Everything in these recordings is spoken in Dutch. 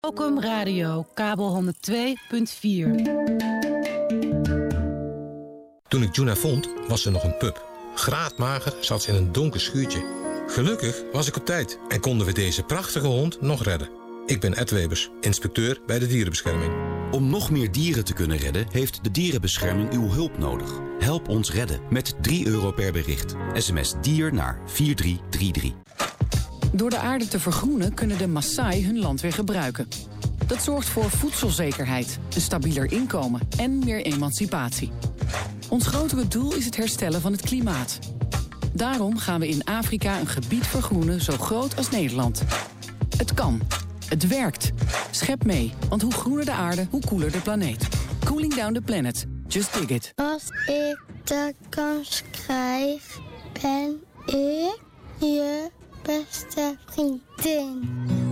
Mokum Radio, kabel 102.4. Toen ik Juna vond, was ze nog een pup. Graadmager zat ze in een donker schuurtje. Gelukkig was ik op tijd en konden we deze prachtige hond nog redden. Ik ben Ed Webers, inspecteur bij de dierenbescherming. Om nog meer dieren te kunnen redden, heeft de dierenbescherming uw hulp nodig. Help ons redden met €3 per bericht. SMS DIER naar 4333. Door de aarde te vergroenen kunnen de Maasai hun land weer gebruiken. Dat zorgt voor voedselzekerheid, een stabieler inkomen en meer emancipatie. Ons grotere doel is het herstellen van het klimaat. Daarom gaan we in Afrika een gebied vergroenen zo groot als Nederland. Het kan. Het werkt. Schep mee, want hoe groener de aarde, hoe koeler de planeet. Cooling down the planet. Just dig it. Als ik de kans krijg, ben ik je beste vriendin.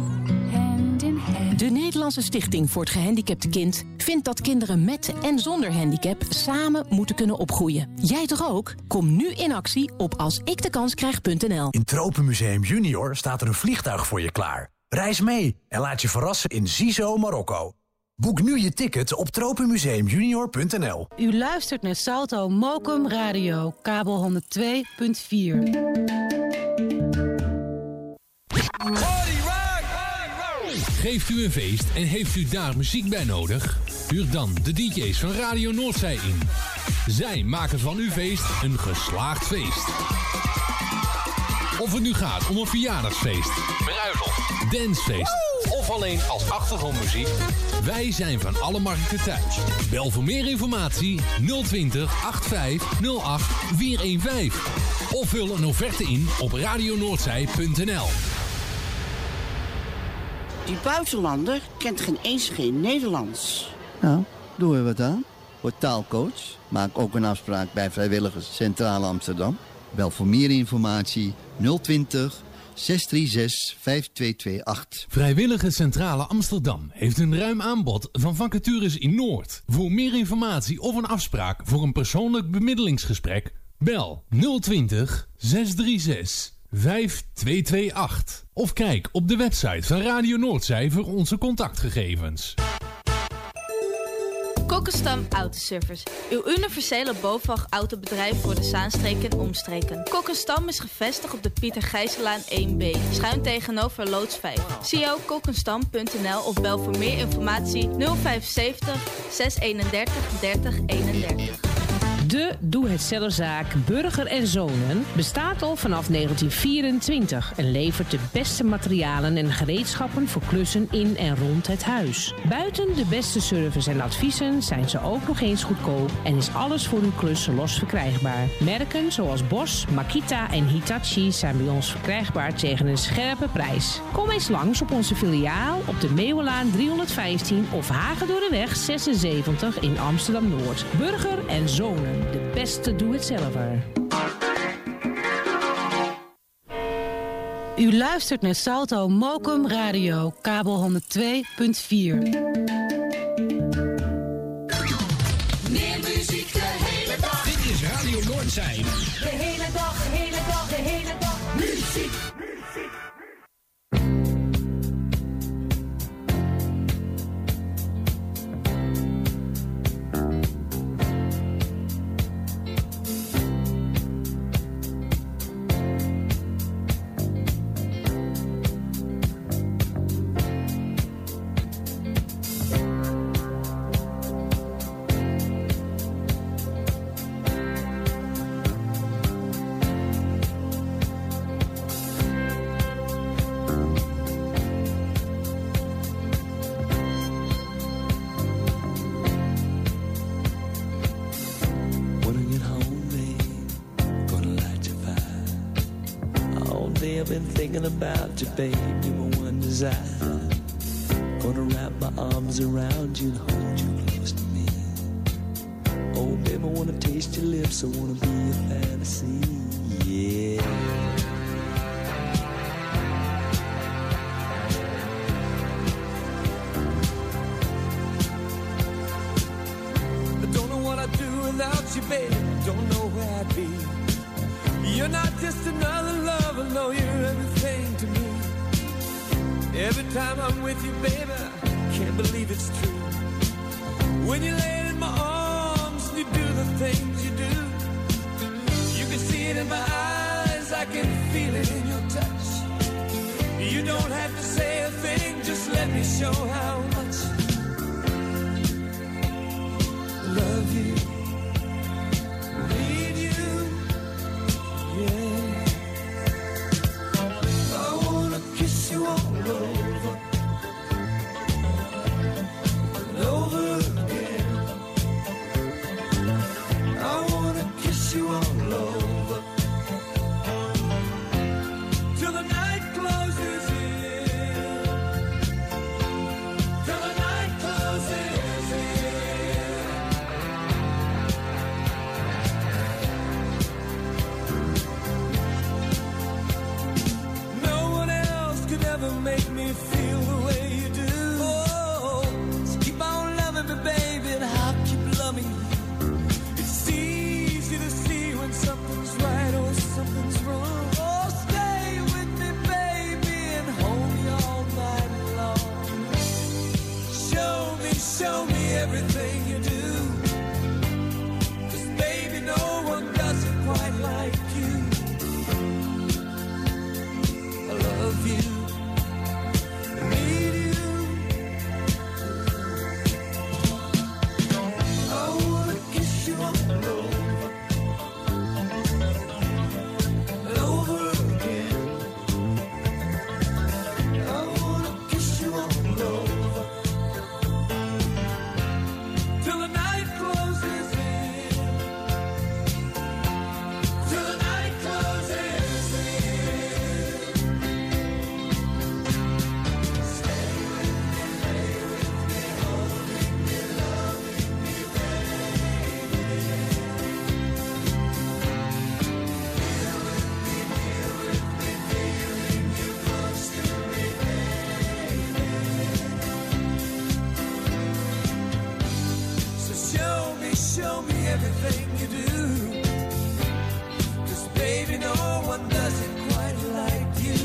De Nederlandse Stichting voor het Gehandicapte Kind vindt dat kinderen met en zonder handicap samen moeten kunnen opgroeien. Jij toch ook? Kom nu in actie op alsikdekanskrijg.nl. In Tropenmuseum Junior staat er een vliegtuig voor je klaar. Reis mee en laat je verrassen in Zizo, Marokko. Boek nu je ticket op tropenmuseumjunior.nl. U luistert naar Salto Mokum Radio, kabel 102.4. Geeft u een feest en heeft u daar muziek bij nodig? Huur dan de DJ's van Radio Noordzij in. Zij maken van uw feest een geslaagd feest. Of het nu gaat om een verjaardagsfeest, bruiloft, dancefeest of alleen als achtergrondmuziek. Wij zijn van alle markten thuis. Bel voor meer informatie 020 8508 415. Of vul een offerte in op radionoordzij.nl. Die buitenlander kent geen Nederlands. Nou, doen we wat aan. Word taalcoach. Maak ook een afspraak bij Vrijwilligers Centraal Amsterdam. Bel voor meer informatie 020 636 5228. Vrijwillige Centrale Amsterdam heeft een ruim aanbod van vacatures in Noord. Voor meer informatie of een afspraak voor een persoonlijk bemiddelingsgesprek, bel 020 636 5228. Of kijk op de website van Radio Noordzij voor onze contactgegevens. Kokkenstam Autoservice. Uw universele BOVAG-autobedrijf voor de Zaanstreek en omstreken. Kokkenstam is gevestigd op de Pieter Gijsselaan 1B. Schuin tegenover Loods 5. zie ook kokkenstam.nl of bel voor meer informatie 075 631 3031. De doe-het-zelfzaak Burger en Zonen bestaat al vanaf 1924 en levert de beste materialen en gereedschappen voor klussen in en rond het huis. Buiten de beste service en adviezen zijn ze ook nog eens goedkoop en is alles voor uw klus los verkrijgbaar. Merken zoals Bosch, Makita en Hitachi zijn bij ons verkrijgbaar tegen een scherpe prijs. Kom eens langs op onze filiaal op de Meeuwelaan 315 of Hagedorreweg 76 in Amsterdam-Noord. Burger en Zonen. De beste doe-het-zelver. U luistert naar Salto Mokum Radio, kabel 102.4. Meer muziek de hele dag. Dit is Radio Noordzij. De hele dag, de hele dag, de hele dag. Muziek. About you, babe, you're my one desire. Gonna wrap my arms around you and hold you close to me. Oh, babe, I wanna taste your lips, I wanna be your fantasy, yeah. I don't know what I'd do without you, babe, don't know where I'd be. You're not just another lover, no, you're everything to me. Every time I'm with you, baby, let me show how much I love you, need you, yeah. I wanna kiss you all over and over again. I wanna kiss you all over till the night closes in, till the night closes in. No one else could ever make me feel the way you do. Oh, so keep on loving me, baby, and I'll keep loving you. It's easy to see when something's right or something's wrong. Oh, stay with me, baby, and hold me all night long. Show me everything you do. 'Cause baby, no one does it quite like you. I love you, I need you. I wanna kiss you all over and over again. I wanna kiss you all over till the night closes in, till the night closes in. Stay with me, holding me, loving me, baby. Here with me, feeling you close to me, baby. So show me everything you do. 'Cause baby, no one does it quite like you.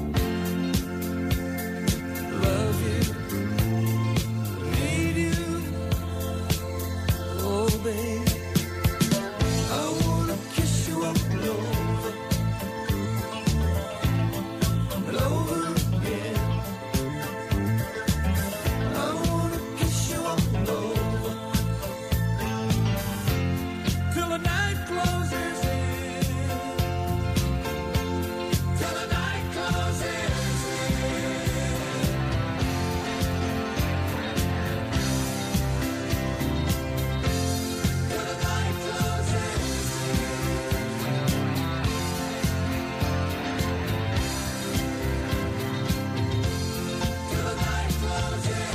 Love you, need you, oh baby. I wanna kiss you all over and over again. I wanna kiss you all over till the night closes in, till the night closes in. Till the night closes in. Till the night closes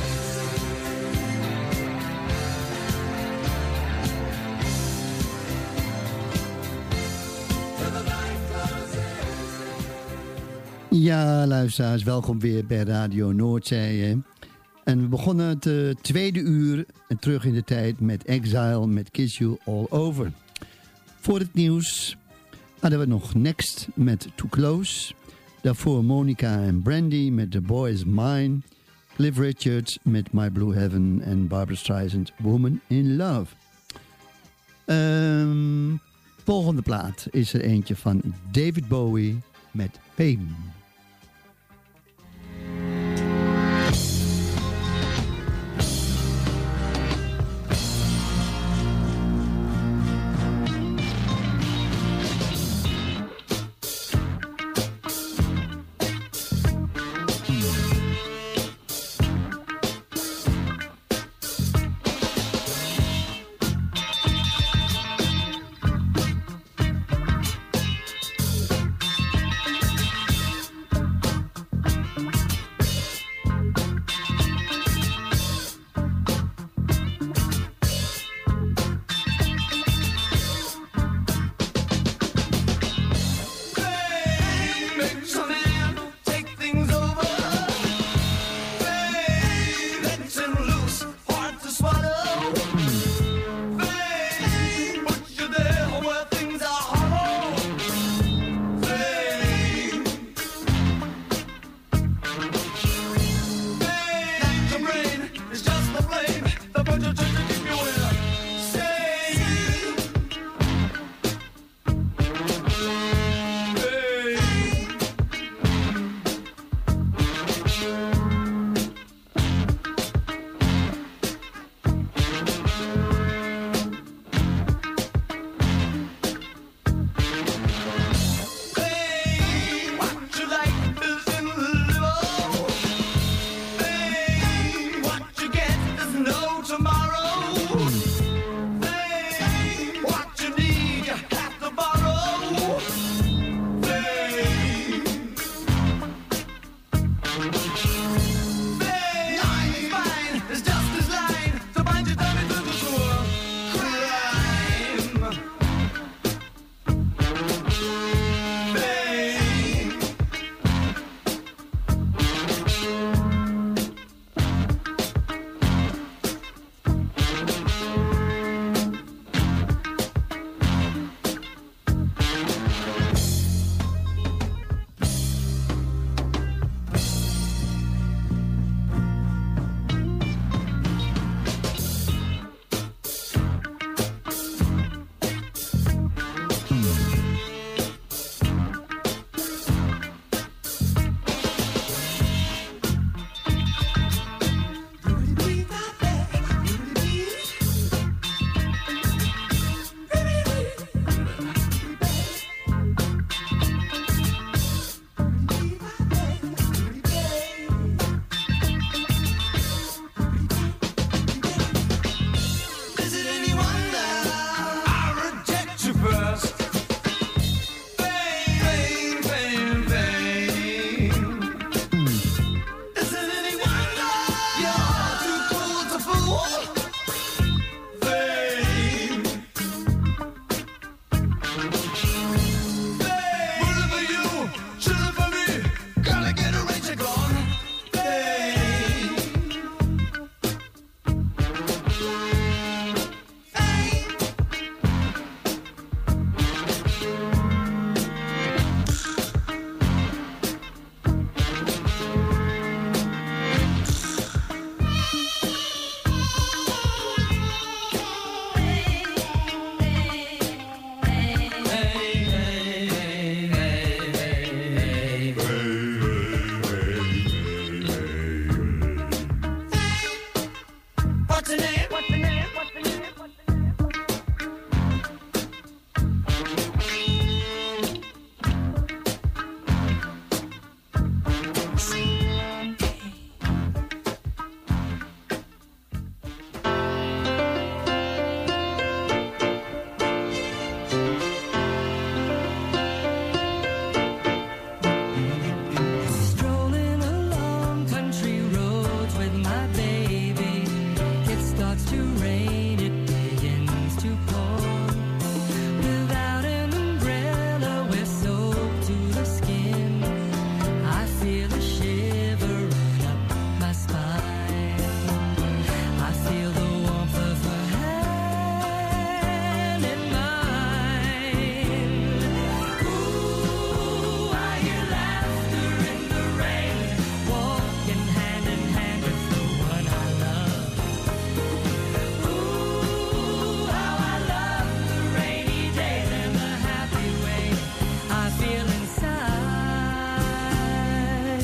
Ja, luisteraars, welkom weer bij Radio Noordzee. En we begonnen het tweede uur terug in de tijd met Exile met Kiss You All Over. Voor het nieuws hadden we nog Next met Too Close. Daarvoor Monica en Brandy met The Boy Is Mine. Cliff Richards met My Blue Heaven en Barbra Streisand Woman in Love. Volgende plaat is er eentje van David Bowie met Pain. What's the name? What's the name? What's the name? What's the name? Strolling along country roads with my baby. It starts to rain, it begins to pour. Without an umbrella, we're soaked to the skin. I feel a shiver run up my spine. I feel the warmth of her hand in mine. Ooh, I hear laughter in the rain, walking hand in hand with the one I love. Ooh, how I love the rainy days and the happy way I feel inside.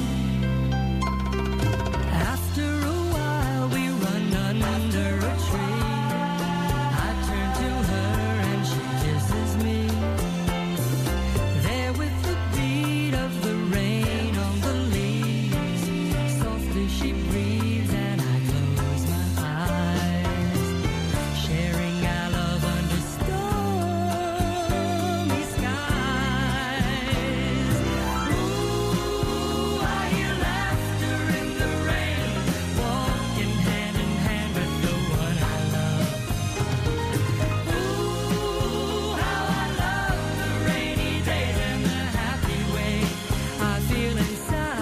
After a while we run under a tree. I turn to her and she kisses me. There with the beat of the rain on the leaves, softly she breathes and I close my eyes, sharing our love under stormy skies. Ooh, I hear laughter in the rain, walking hand in hand with the one I love. Ooh, how I love the rainy days and the happy way I feel inside.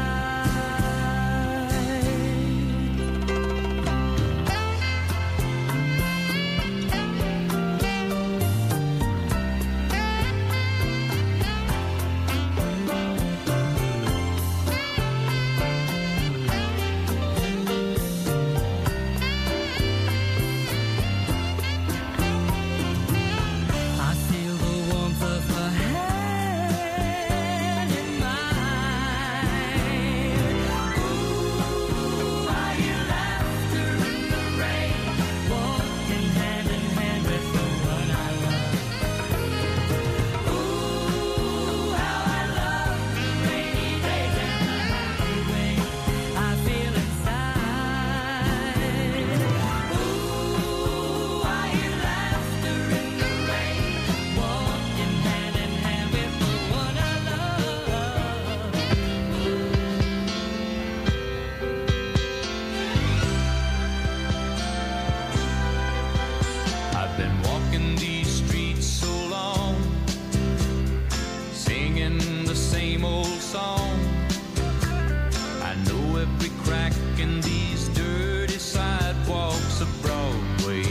I feel the warmth of her hand in mine. Ooh, I hear laughter in the rain, walking hand in hand with the one I love. Ooh, how I love the rainy days and the happy way I feel inside. Ooh, I hear laughter in the rain, walking hand in hand with the one I love. I've been walking these streets so long, singing the same old song. I know every crack in these dirty sidewalks of Broadway,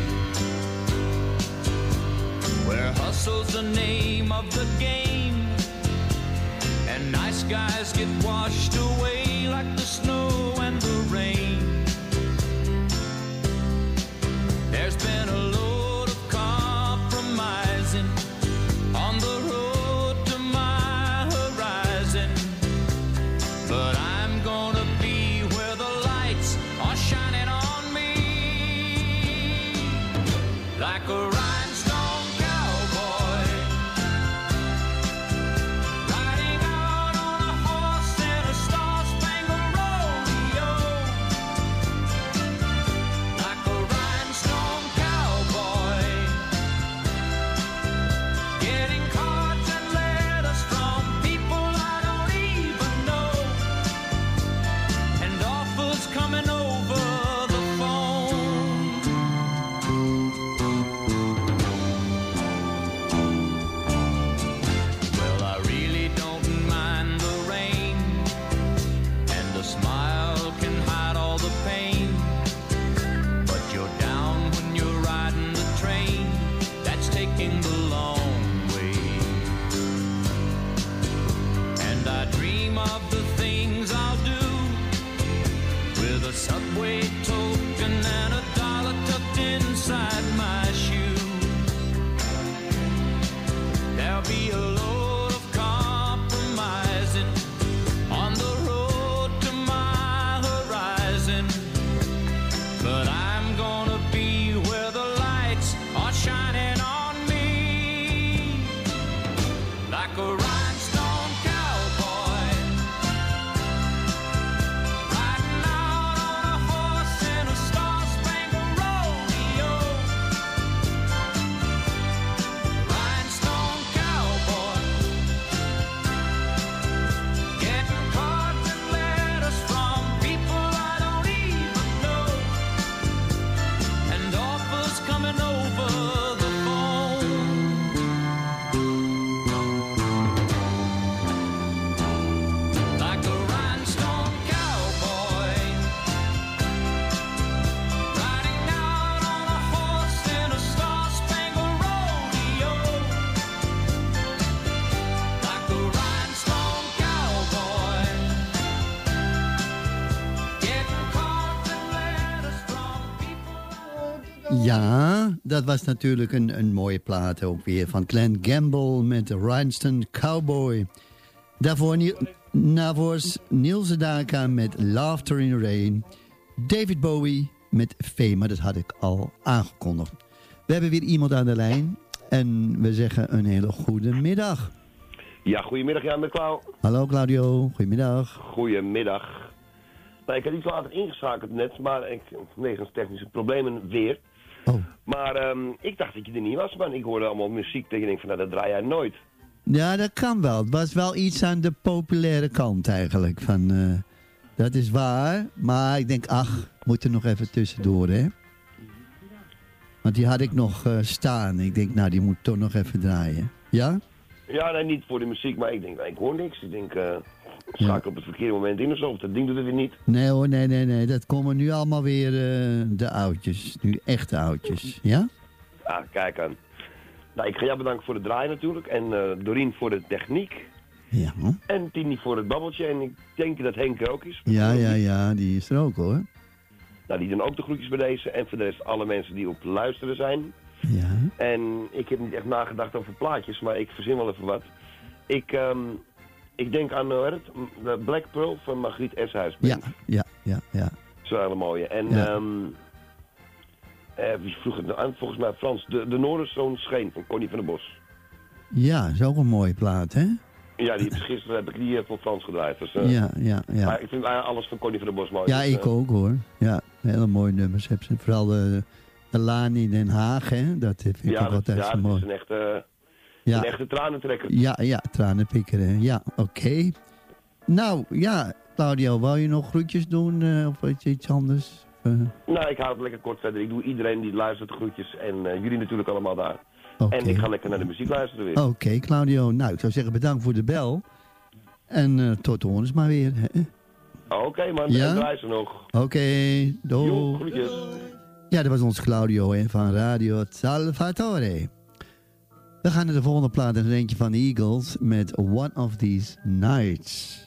where hustle's the name of the game, and nice guys get washed away like the snow and the rain. There's been a load of compromising on the road to my horizon, but I'm gonna be where the lights are shining on me, like a rhinestone cowboy, riding out on a horse in a star-spangled rodeo, like a rhinestone cowboy, getting cards and letters from people I don't even know, and offers coming over the phone. Well, I really don't mind the rain, and a smile can hide all the pain, but you're down when you're riding the train that's taking the long way. And I dream of the things I'll do with a subway token and a dollar tucked inside my shoe. There'll be a load of compromising on the road to my horizon, but Ja, dat was natuurlijk een mooie plaat ook weer van Glenn Gamble met de Rhinestone Cowboy. Daarvoor Niels Sedaka met Laughter in the Rain. David Bowie met Fame, dat had ik al aangekondigd. We hebben weer iemand aan de lijn en we zeggen een hele goede middag. Ja, goedemiddag Jan met Klauw. Hallo Claudio, goedemiddag. Goedemiddag. Nou, ik had iets later ingeschakeld net, maar wegens technische problemen weer. Oh. Maar ik dacht dat je er niet was, man. Ik hoorde allemaal muziek dat je denkt van, nou, dat draai jij nooit. Ja, dat kan wel. Het was wel iets aan de populaire kant eigenlijk. Dat is waar, maar ik denk, moet er nog even tussendoor, hè? Want die had ik nog staan. Ik denk, nou, die moet toch nog even draaien. Ja? Ja, nee, niet voor de muziek, maar ik denk, ik hoor niks. Ik denk, schakel op het verkeerde moment in of zo, of dat ding doet het weer niet. Nee hoor, nee. Dat komen nu allemaal weer de oudjes. Nu echte oudjes, ja? Ah, kijk aan. Nou, ik ga jou bedanken voor het draaien natuurlijk. En Dorien voor de techniek. Ja. En Tini voor het babbeltje. En ik denk dat Henk er ook is. Ja, die is er ook hoor. Nou, die doen ook de groetjes bij deze. En voor de rest alle mensen die op luisteren zijn. Ja. En ik heb niet echt nagedacht over plaatjes, maar ik verzin wel even wat. Ik denk aan de Black Pearl van Margriet Eshuis. Ja. Zo'n hele mooie. En wie vroeg het nou aan? Volgens mij Frans. De Noorderzoon Scheen van Connie van der Bos. Ja, is ook een mooie plaat, hè? Ja, gisteren heb ik die voor Frans gedraaid. Dus, ja. Maar ik vind alles van Connie van der Bos mooi. Ja, dus, ik ook hoor. Ja, hele mooie nummers. Heb ze vooral de Laan in Den Haag, hè? Dat vind ik ook altijd zo mooi. Ja, dat is een echte tranentrekker. Ja, tranenpikker, hè? Ja, oké. Nou, ja, Claudio, wou je nog groetjes doen of iets anders? Nou, ik hou het lekker kort verder. Ik doe iedereen die luistert groetjes en jullie natuurlijk allemaal daar. Okay. En ik ga lekker naar de muziek luisteren weer. Oké, Claudio. Nou, ik zou zeggen bedankt voor de bel. En tot de horens maar weer. Oké, man. Ja? En draai ze nog. Oké, doei. Jo, groetjes. Ja, dat was ons Claudio van Radio Salvatore. We gaan naar de volgende plaat. Een eentje van de Eagles met One of These Nights.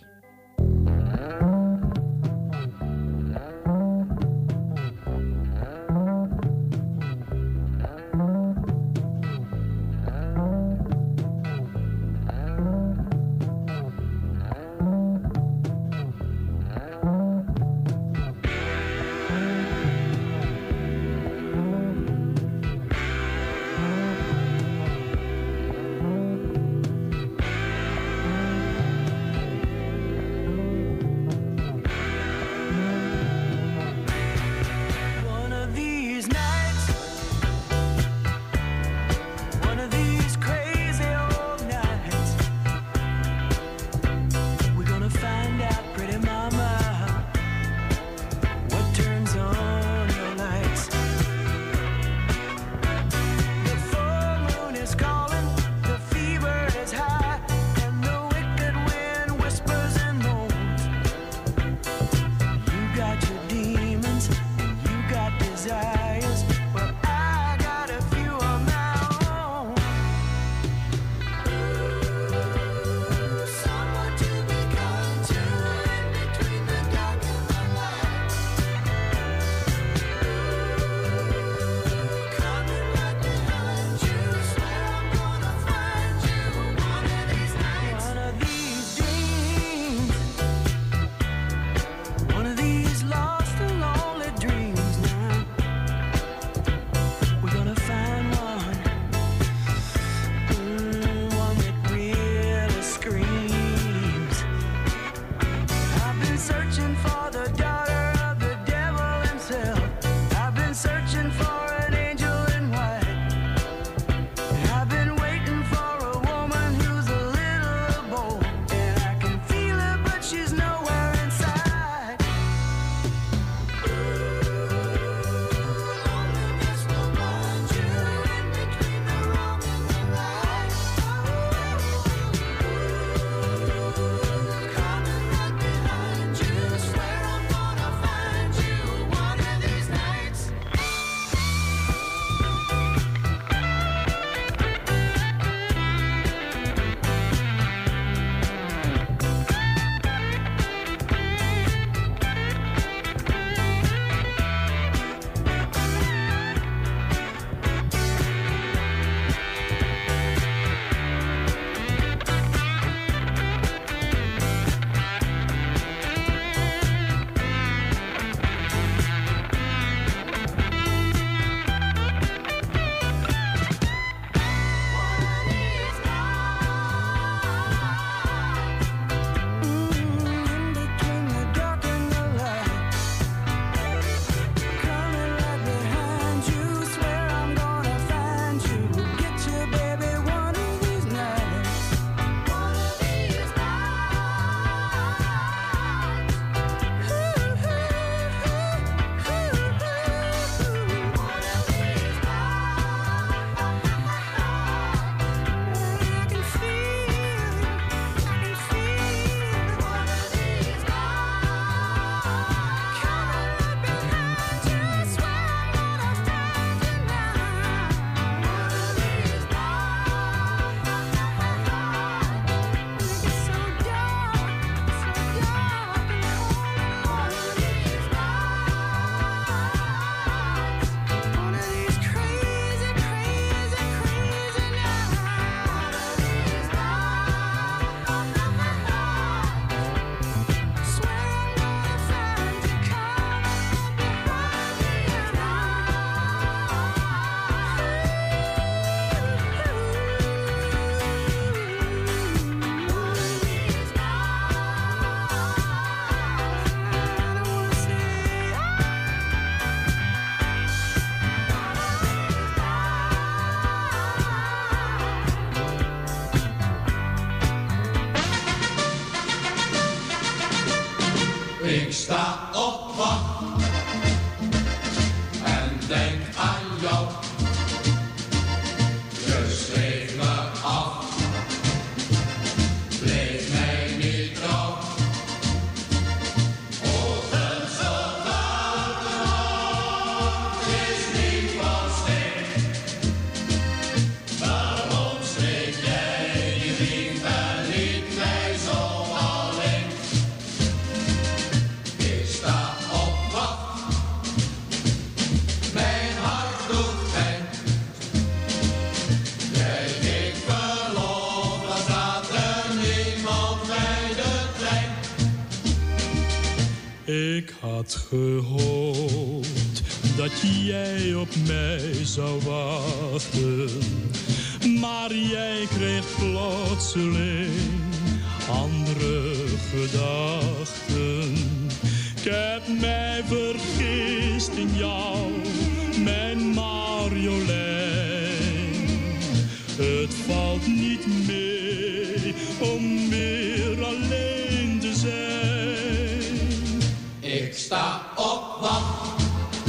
Ik had gehoopt dat jij op mij zou wachten, maar jij kreeg plotseling andere gedachten. Ik heb mij vergist in jou, mijn Marjolein. Het valt niet mee om weer alleen te zijn. Ik sta op wacht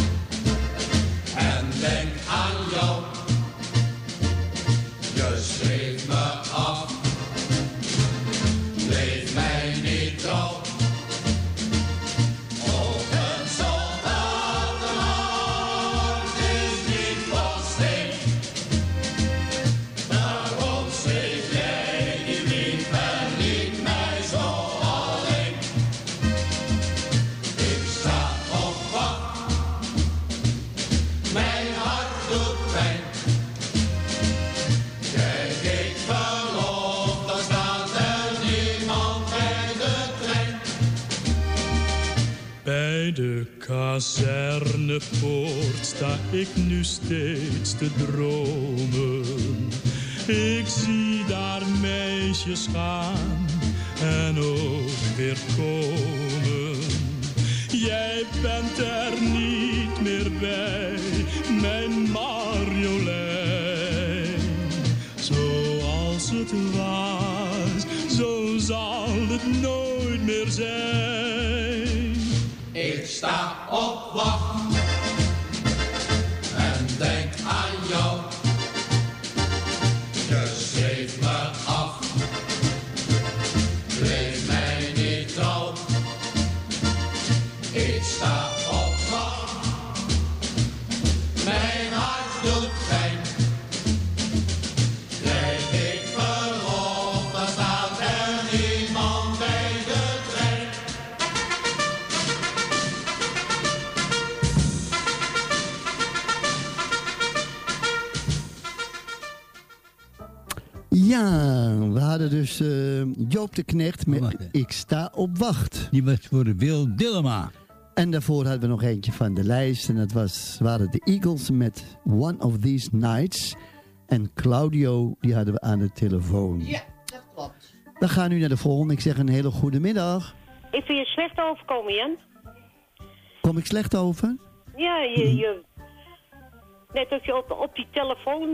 en denk aan jou. Je schreef me af, bleef mij niet trouw. Ook een soldatenhart is niet van steen. Daarom schreef jij die brief en liet mij zo alleen. Ik sta op wacht, mijn hart doet pijn. Jij deed verlof, dan staat er niemand bij de trein. Bij de kazernepoort sta ik nu steeds te dromen. Ik zie daar meisjes gaan en ook weer komen. Jij bent er niet meer bij, mijn Marjolein. Zoals het was, zo zal het nooit meer zijn. Ik sta op wacht en denk aan jou. Je schreef me af, bleef mij niet trouw. Ik sta op wacht, mijn hart doet pijn. Jij deed verlof, dan staat er niemand bij de trein. Ja, we hadden dus Joop de Knecht met Ik sta op wacht. Die was voor Wil Dillema. En daarvoor hadden we nog eentje van de lijst. En dat waren de Eagles met One of These Nights. En Claudio, die hadden we aan de telefoon. Ja, dat klopt. We gaan nu naar de volgende. Ik zeg een hele goede middag. Ik vind je slecht overkomen, Jan. Kom ik slecht over? Ja, net of je op die telefoon...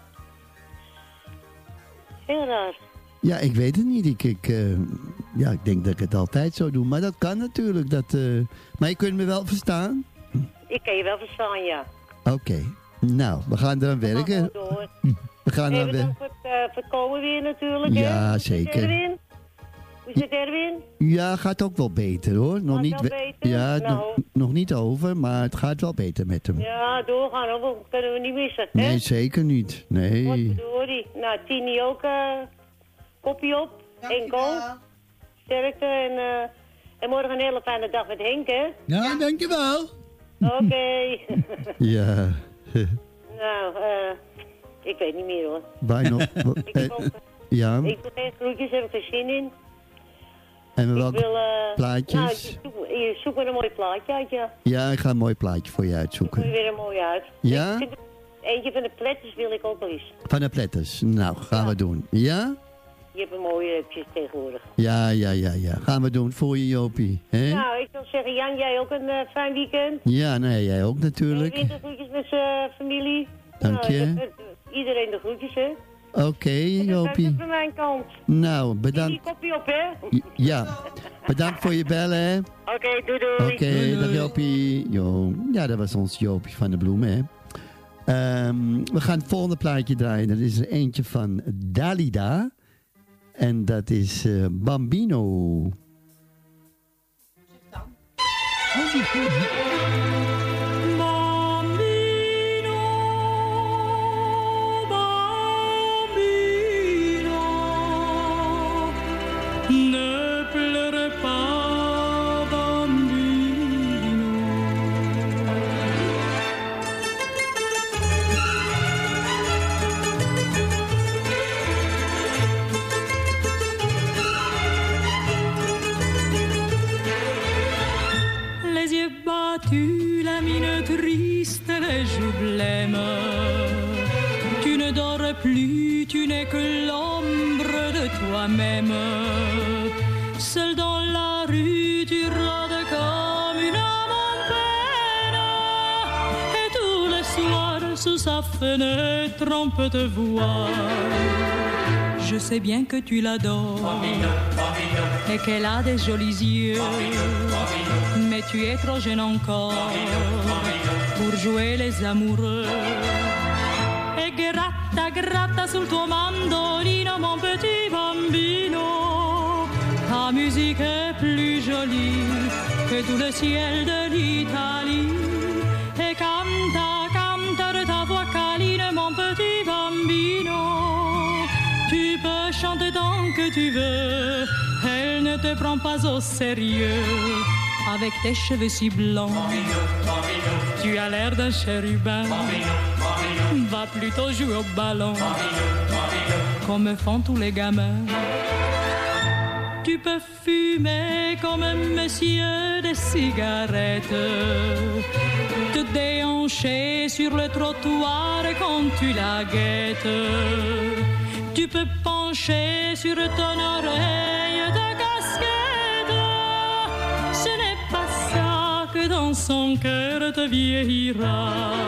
heel raar. Ja, ik weet het niet. Ik denk dat ik het altijd zo doe. Maar dat kan natuurlijk. Maar je kunt me wel verstaan? Ik kan je wel verstaan, ja. Oké. Nou, we gaan eraan werken. We gaan eraan werken. Voor het komen weer natuurlijk. Ja, hè? zeker. Hoe is het, Erwin? Ja, gaat ook wel beter hoor. Nog niet beter? Ja, Nou. nog niet over, maar het gaat wel beter met hem. Ja, doorgaan hoor. Dat kunnen we niet missen. Hè? Nee, zeker niet. Nee. Wat verdorie. Nou, Tini ook. Kopje op. En goal. Sterkte. En morgen een hele fijne dag met Henk, hè? Ja, dankjewel. Oké. Ja. Nou, ik weet niet meer hoor. Wij nog. Ja. Ik doe geen groetjes, heb ik er zin in. En welke plaatjes? Nou, je zoekt maar een mooi plaatje uit, ja. Ja, ik ga een mooi plaatje voor je uitzoeken. Zoek er weer een mooi uit. Ja? Eentje van de Pletters wil ik ook wel eens. Van de Pletters. Nou, gaan we doen. Ja? Je hebt een mooie hupjes tegenwoordig. Ja. Gaan we doen voor je, Jopie. He? Nou, ik wil zeggen, Jan, jij ook een fijn weekend. Ja, nee, jij ook natuurlijk. Wintergroetjes met zijn familie. Dank je. Nou, iedereen de groetjes, hè. Oké, Jopie. Dat is van mijn kant. Nou, bedankt. Die kopje op, hè. Ja, bedankt voor je bellen, hè. Oké, doei. Oké, dag Jopie. Jo. Ja, dat was ons Jopie van de Bloemen, hè. We gaan het volgende plaatje draaien. Dat is er eentje van Dalida. En dat is Bambino. Ne pleure pas, bambino. plus la mine triste, les joues blêmes. Tu ne dors plus, tu n'es que l'ombre de toi-même. Seul dans la rue, tu rôdes comme une âme en peine. Et tous les soirs, sous sa fenêtre, on peut te voir. Je sais bien que tu l'adores et qu'elle a des jolis yeux, mais tu es trop jeune encore pour jouer les amoureux. E gratta, gratta sul tuo mandolino, mon petit bambino. Ta musique est plus jolie que tout le ciel de l'Italie. E canta, canta de ta voix câline, mon petit bambino. Tu peux chanter tant que tu veux, elle ne te prend pas au sérieux. Avec tes cheveux si blancs, tu as l'air d'un chérubin. Va plutôt jouer au ballon, comme font tous les gamins. Tu peux fumer comme un monsieur des cigarettes, te déhancher sur le trottoir quand tu la guettes. Tu peux pencher sur ton oreille de casquette. Ce n'est pas ça que dans son cœur te vieillira.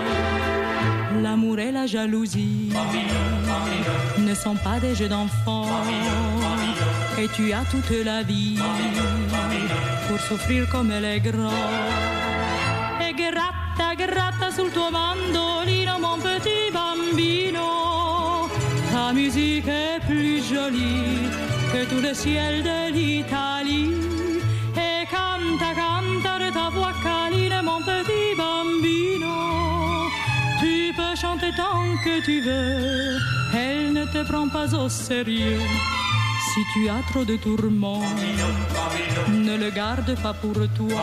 L'amour et la jalousie ne sont pas des jeux d'enfants. Et tu as toute la vie pour souffrir comme les grands. E gratta, gratta sul tuo mandolino, mon petit bambino. Ta musique est plus jolie que tout le ciel de l'Italie. Et canta, canta de ta voix câline, mon petit bambino. Tu peux chanter tant que tu veux, elle ne te prend pas au sérieux. Si tu as trop de tourments, ne le garde pas pour toi.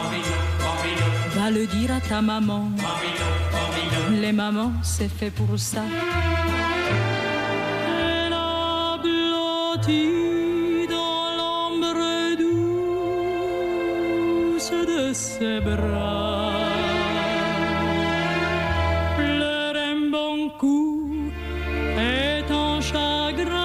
Va le dire à ta maman. Les mamans, c'est fait pour ça. Elle a blotti dans l'ombre douce de ses bras. Pleure un bon coup et ton chagrin.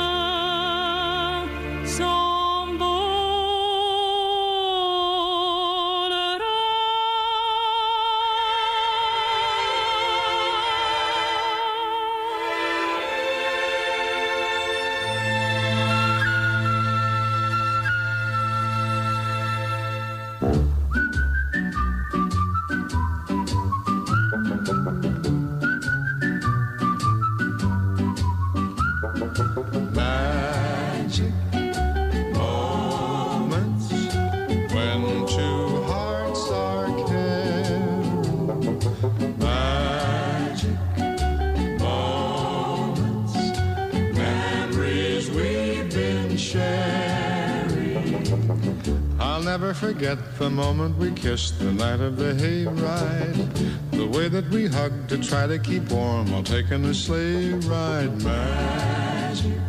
Never forget the moment we kissed the night of the hayride. The way that we hugged to try to keep warm while taking a sleigh ride. Magic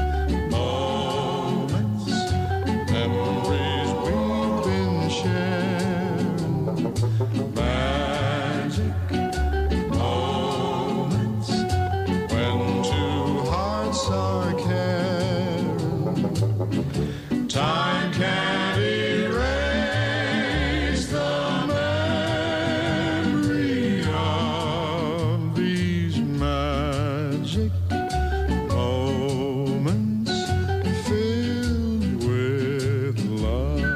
moments, memories we've been sharing. Magic moments when two hearts are caring. Time can't erase the memory of these magic moments filled with love.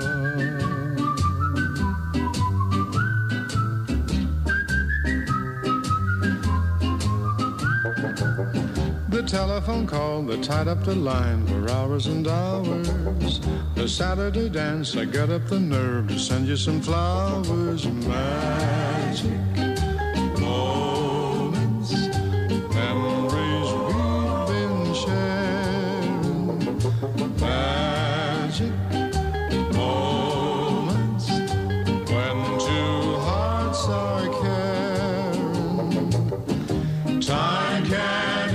The telephone call that tied up the line for hours and hours. The Saturday dance, I got up the nerve to send you some flowers. Magic moments, memories we've been sharing. Magic moments when two hearts are caring. Time can't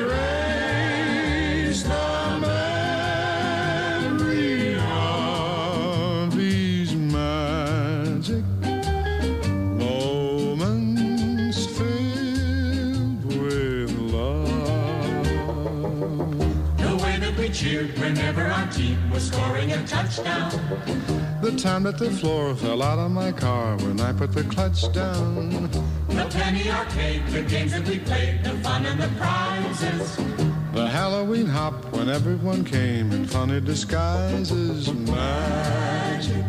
erase the memory of these magic moments. our team was scoring a touchdown. The time that the floor fell out of my car when I put the clutch down. The penny arcade, the games that we played, the fun and the prizes. The Halloween hop when everyone came in funny disguises. Magic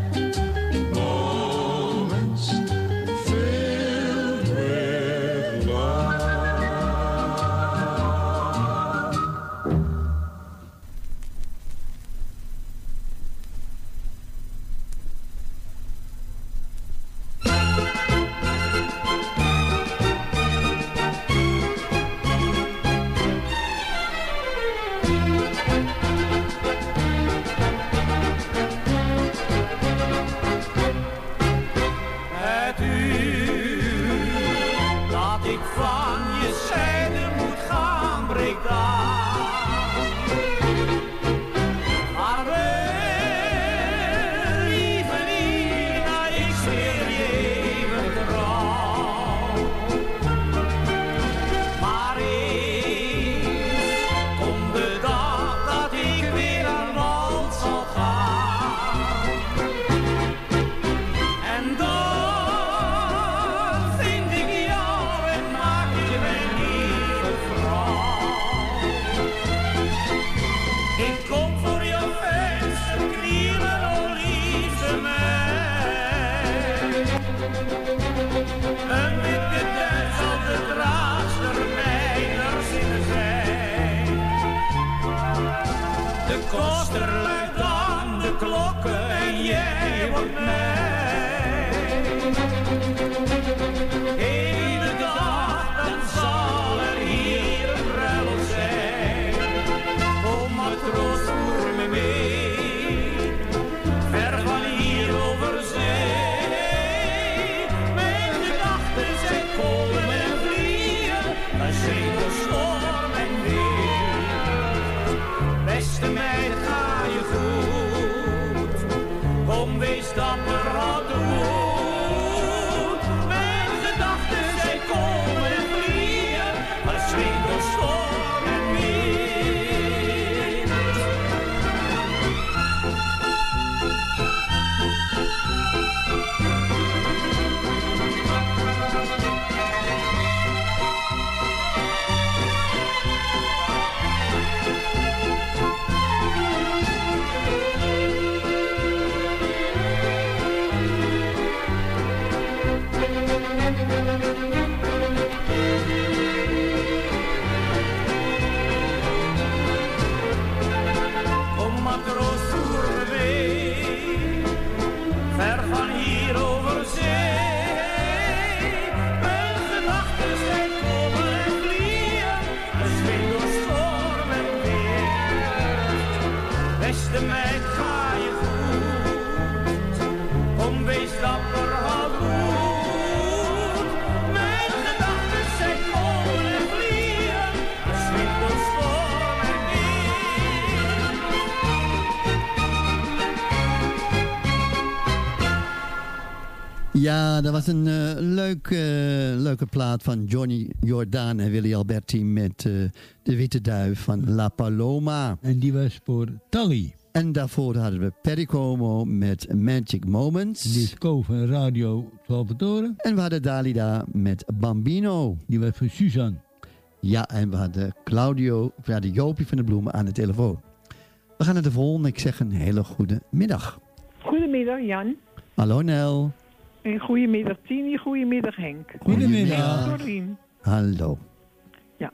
moments filled with love. Ja, dat was een leuke plaat van Johnny Jordaan en Willy Alberti met De Witte Duif van La Paloma. En die was voor Tally. En daarvoor hadden we Pericomo met Magic Moments. Disco van Radio Salvatore. En we hadden Dalida met Bambino. Die was voor Suzanne. Ja, en we hadden Joopie van de Bloemen aan de telefoon. We gaan naar de volgende. Ik zeg een hele goede middag. Goedemiddag Jan. Hallo Nel. En goedemiddag Tini, goedemiddag Henk. Goedemiddag. Dorien. Hallo. Ja.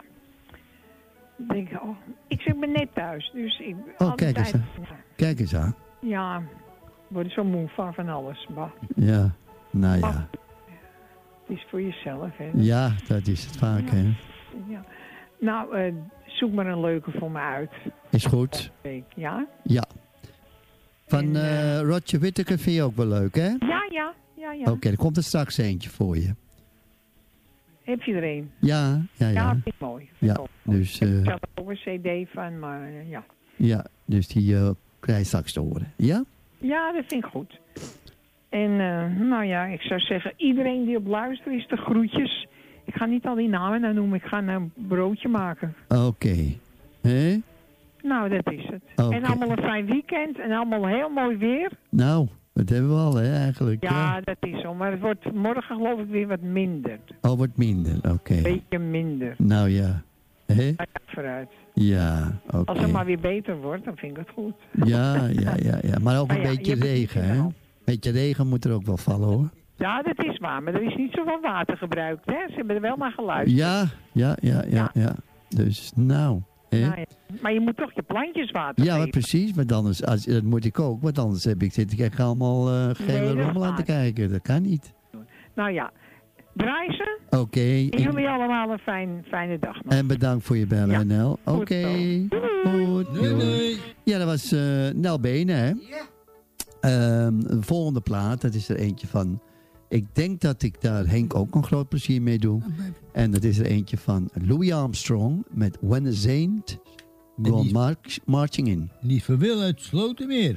Ik ben net thuis, dus ik... Kijk eens aan. Kijk eens aan. Ja, ik word zo moe van alles. Maar. Ja, nou ja. Het is voor jezelf, hè. Ja, dat is het vaak, hè. Ja. Nou, zoek maar een leuke voor me uit. Is goed. Ja? Ja. Van Roger Whittaker vind je ook wel leuk, hè? Ja. Oké, er komt er straks eentje voor je. Heb je er een? Ja. Ja, vind ik mooi. Dus, ik heb er ook een cd van, maar ja. Ja, dus die krijg je straks te horen. Ja? Ja, dat vind ik goed. En nou ja, ik zou zeggen, iedereen die op luistert is de groetjes. Ik ga niet al die namen nou noemen, ik ga een broodje maken. Oké. Hé? Nou, dat is het. Oké. En allemaal een fijn weekend en allemaal heel mooi weer. Nou, dat hebben we al, hè, eigenlijk. Ja, dat is zo. Maar het wordt morgen geloof ik weer wat minder. Oh, wordt minder, oké. Beetje minder. Nou ja. Hè? Nou ja, vooruit. Ja, oké. Als het maar weer beter wordt, dan vind ik het goed. Ja. Maar ook een Nou ja, beetje je begint regen, hè? Een beetje regen moet er ook wel vallen, hoor. Ja, dat is waar. Maar er is niet zoveel water gebruikt, hè. Ze hebben er wel naar geluisterd. Ja. Dus, nou. Hè? Nou ja. Maar je moet toch je plantjes water Ja, maar geven. precies. Want anders, dat moet ik ook. Want anders zit ik echt allemaal gele dat is rommel aan te waar. kijken. Dat kan niet. Nou ja, draai ze. Oké. En jullie allemaal een fijne dag nog. En bedankt voor je bellen, Nel. Oké. Goed. Doei. Ja, dat was Nel Benen, hè? De volgende plaat, dat is er eentje van... Ik denk dat ik daar Henk ook een groot plezier mee doe. En dat is er eentje van Louis Armstrong met When the Saint Go Marching In. Lieve van Wil uit Slotermeer.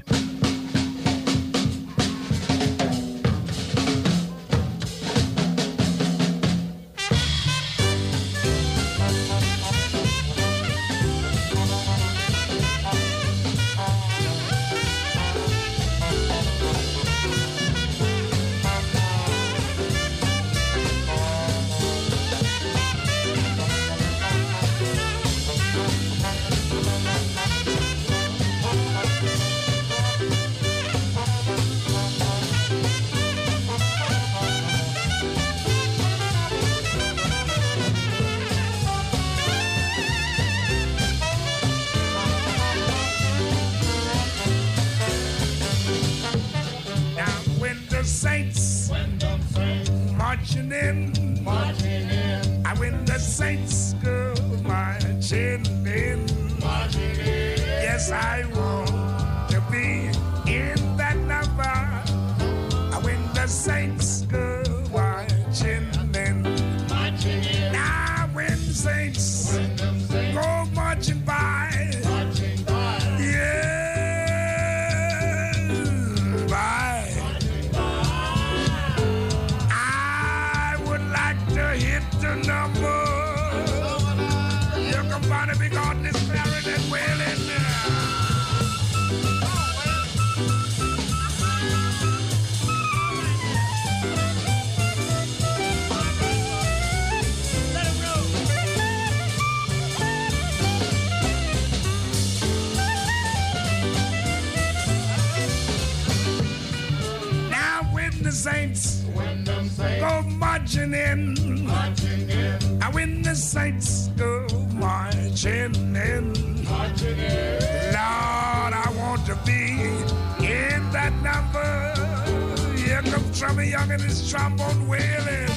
Saints marching in. I when the saints go marching in. Yes, I want to be in that number. I when the saints go marching in. Now when the saints go marching by. Saints go marching in. I when the saints go marching in. Lord, I want to be in that number. Here comes Trummy Young and his trombone wailing.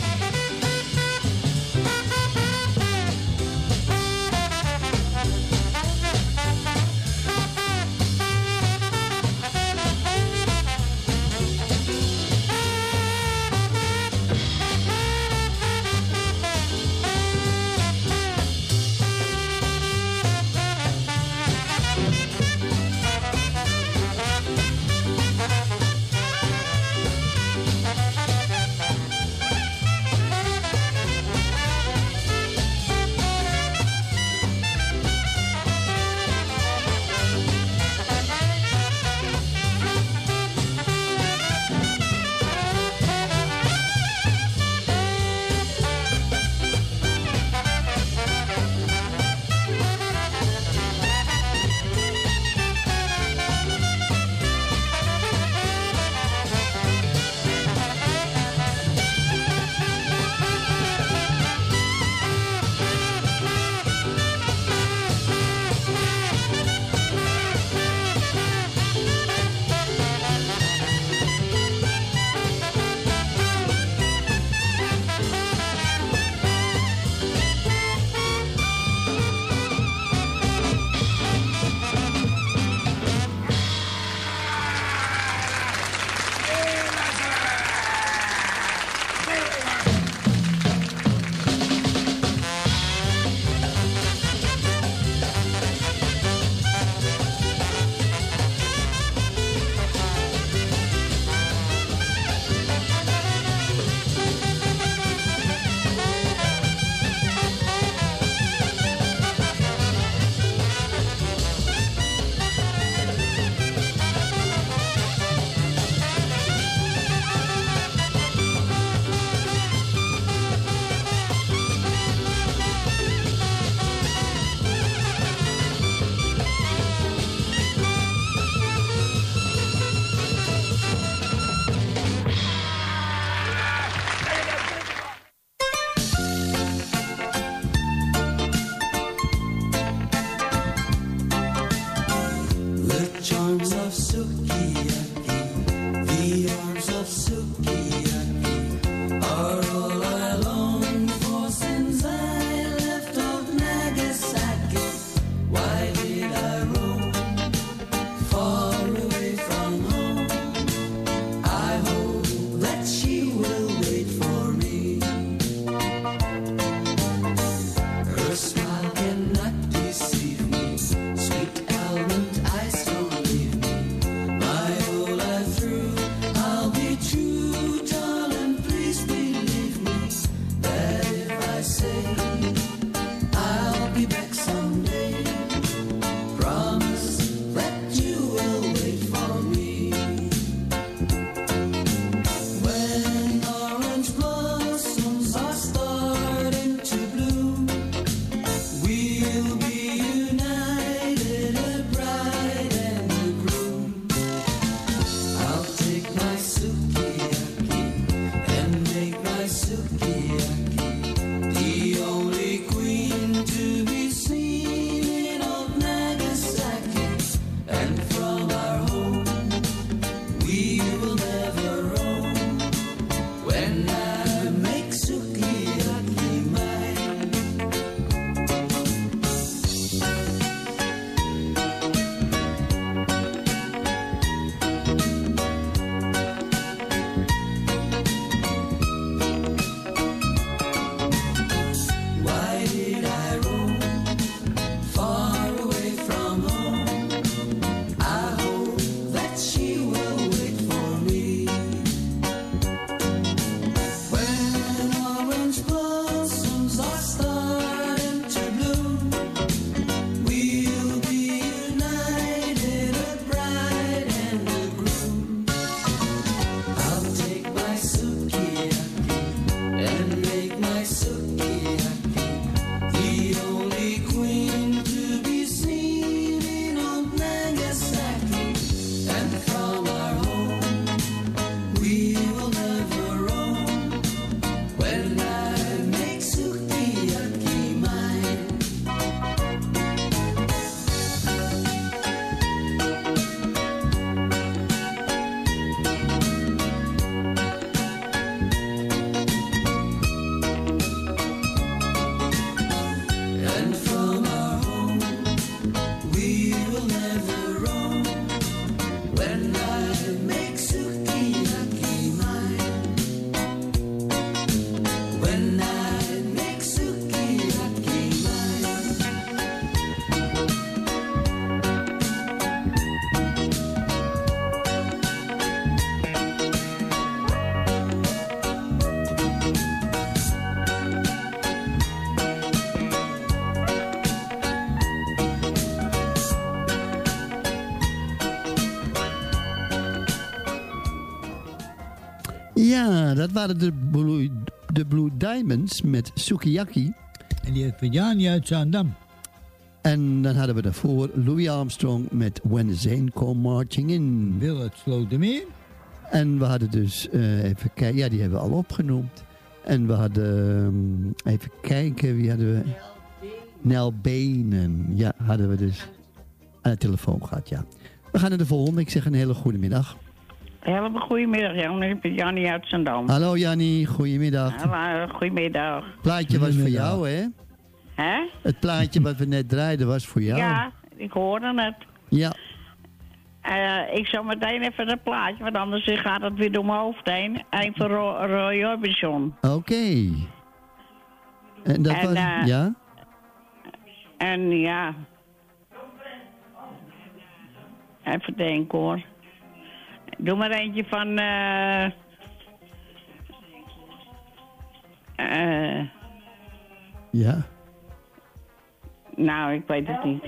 the only queen to be seen in old Nagasaki, and from our home we will never roam. When I make sukiyaki mine. Why did I roam far away from home? I hope that she will wait for me. When orange blossoms are starting to bloom, we'll be united, a bride and a groom. I'll take my sukiyaki and make my sukiyaki the only queen to be seen in old Nagasaki, and from our home we will never roam. When I make sukiyaki mine. And from our home we will never roam. When I make sukiyaki mine. When I make sukiyaki mine. Ja, dat waren de Blue Diamonds met Sukiyaki. En die heeft van Jani uit Zaandam. En dan hadden we daarvoor Louis Armstrong met When the Zane Come Marching In. Wil het Slotermeer. En we hadden dus, even kijken, ja, die hebben we al opgenoemd. En we hadden, even kijken, wie hadden we? Nel Benen. Ja, hadden we dus aan de telefoon gehad, ja. We gaan naar de volgende. Ik zeg een hele goede middag. Hele goedemiddag, Jan. Ik ben Jannie uit Zandam. Hallo Jannie, goedemiddag. Hallo, goedemiddag. Het plaatje was voor jou, hè? Hè? Het plaatje wat we net draaiden was voor jou. Ja, ik hoorde het. Ja. Ik zal meteen even dat plaatje, want anders gaat het weer door mijn hoofd heen. Een van Roy Orbison. Oké. En dat was, ja? En ja. Even denken hoor. Doe maar eentje van... ja. Nou, ik weet het niet.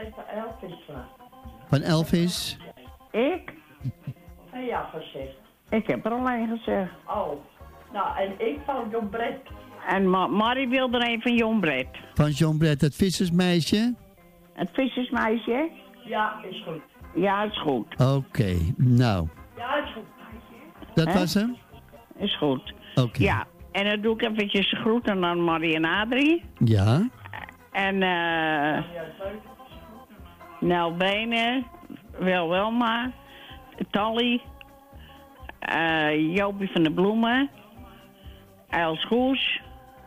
Van Elvis? Ik? Ja, gezegd. Ik heb er alleen gezegd. Oh, nou, en ik van John Brett. En Marie wil er een van John Brett. Van John Brett, het vissersmeisje? Het vissersmeisje? Ja, is goed. Ja, is goed. Oké, nou. Ja, is goed. Dat was hem? Is goed. Oké. Ja, en dan doe ik eventjes de groeten aan Marie en Adrie. Ja. En Nel Benen, Wilma, Tally, Jopie van de Bloemen, Els Goes.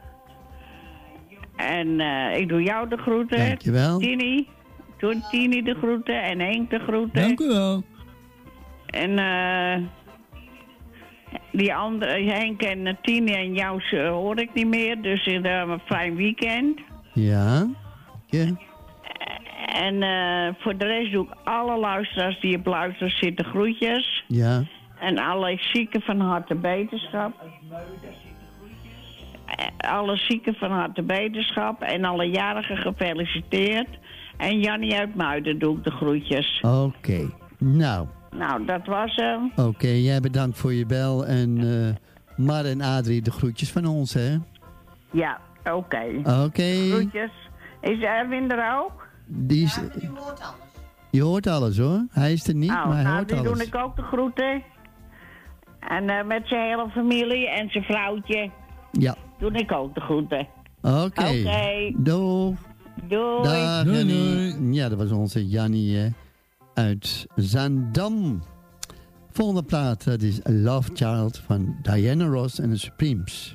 En ik doe jou de groeten. Dankjewel. Tini. Doe Tini de groeten en Henk de groeten. Dank u wel. En die andere, Henk en Tini en jou hoor ik niet meer. Dus een fijn weekend. Ja. Ja. En voor de rest doe ik alle luisteraars die op luisteren zitten groetjes. Ja. En alle zieken van harte beterschap. Alle zieken van harte beterschap. En alle jarigen gefeliciteerd. En Jannie uit Muiden doe ik de groetjes. Oké. Nou. Nou, dat was hem. Oké, jij bedankt voor je bel. En Mar en Adrie, de groetjes van ons, hè? Ja, oké. Oké. Groetjes. Is Erwin er ook? Die is... Die hoort alles. Je hoort alles, hoor. Hij is er niet, maar hij hoort die alles. doe ik ook de groeten. En met zijn hele familie en zijn vrouwtje. Ja. doe ik ook de groeten. Oké. Doei. Doei. Dag, Jannie. Ja, dat was onze Jannie uit Zaandam. Volgende plaat, dat is Love Child van Diana Ross en de Supremes.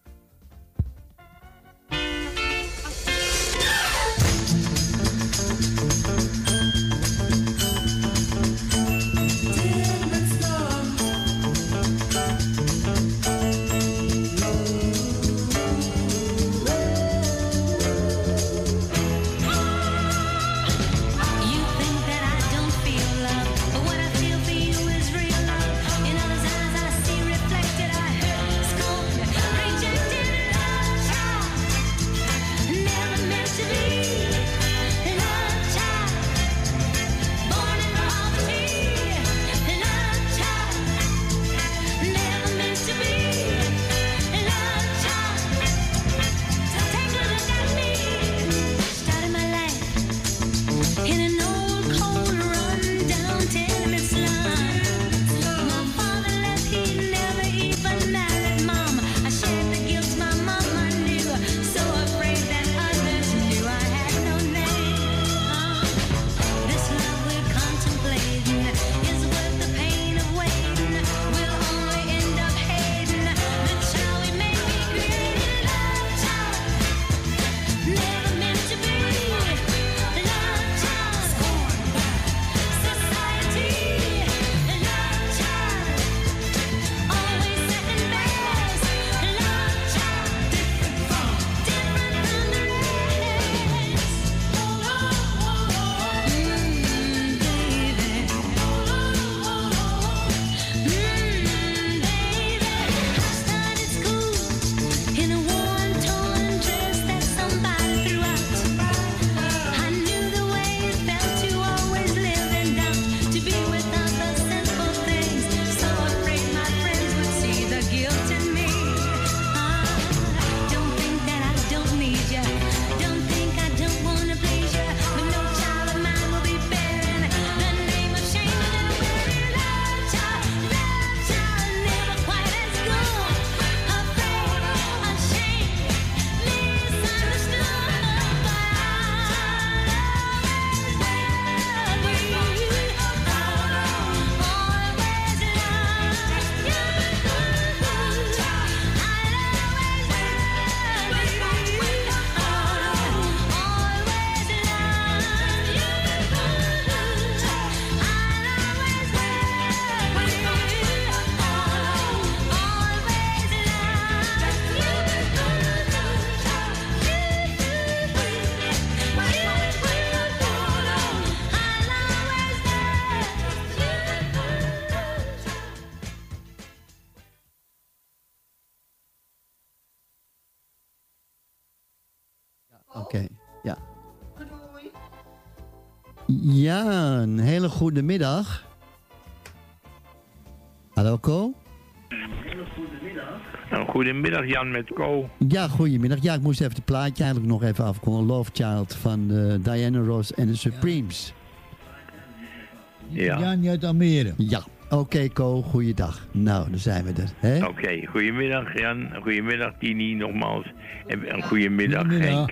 Oké, ja. Ja, een hele goede middag. Hallo, Ko? Goedemiddag, Jan met Ko. Ja, goedemiddag. Ja, ik moest even het plaatje eigenlijk nog even afkomen. Love Child van Diana Ross en de Supremes. Ja. Jan uit Almere. Ja. Oké, Ko, goeiedag. Nou, dan zijn we er. Oké, goedemiddag Jan, goedemiddag Tini nogmaals. En goedemiddag Henk.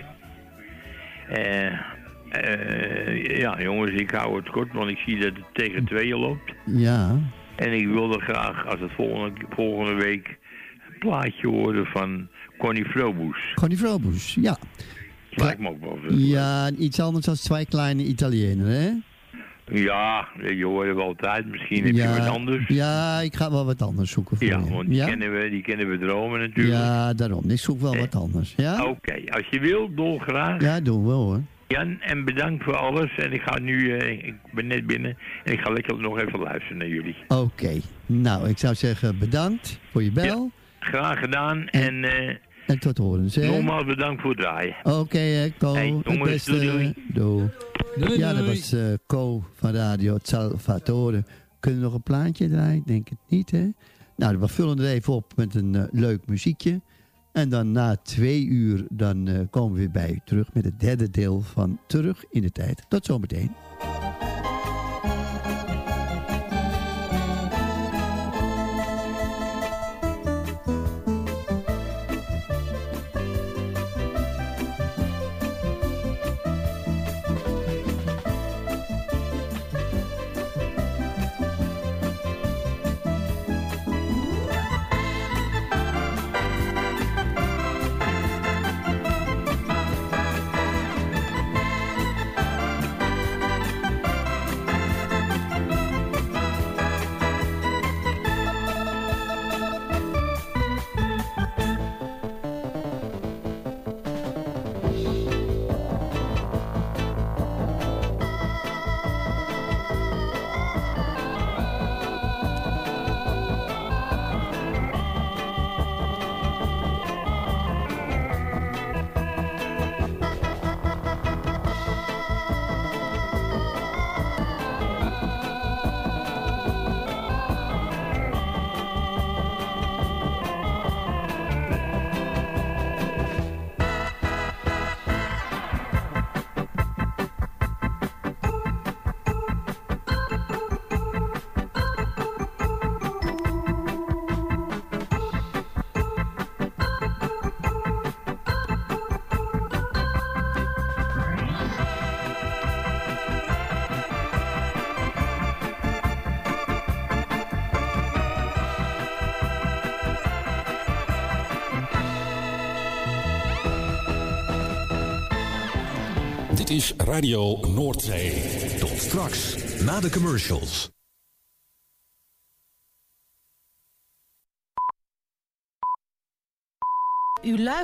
Ja jongens, ik hou het kort, want ik zie dat het tegen 2 loopt. Ja. En ik wilde graag, als het volgende week, een plaatje horen van Connie Frobus. Connie Frobus, ja. Lijkt me ook wel veel. Ja, iets anders dan 2 kleine Italianen, hè? Ja, je hoort het wel altijd. Misschien heb je wat anders. Ja, ik ga wel wat anders zoeken voor je. je. Want die kennen we dromen natuurlijk. Ja, daarom. Ik zoek wel wat anders. Ja? Oké, als je wil, dolgraag. Ja, doen we hoor. Jan, en bedankt voor alles. En ik ga nu, ik ben net binnen en ik ga lekker nog even luisteren naar jullie. Oké. Nou, ik zou zeggen bedankt voor je bel. Ja, graag gedaan en tot horens, hè? Nogmaals bedankt voor het draaien. Oké, Ko. Hey, jongens, doei. Doei. Ja, dat was Ko van Radio Salvatore. Kunnen we nog een plaatje draaien? Ik denk het niet, hè? Nou, we vullen er even op met een leuk muziekje. En dan na 2 uur, dan komen we weer bij u terug met het 3e deel van Terug in de Tijd. Tot zometeen. Dit is Radio Noordzee. Tot straks, na de commercials. U luistert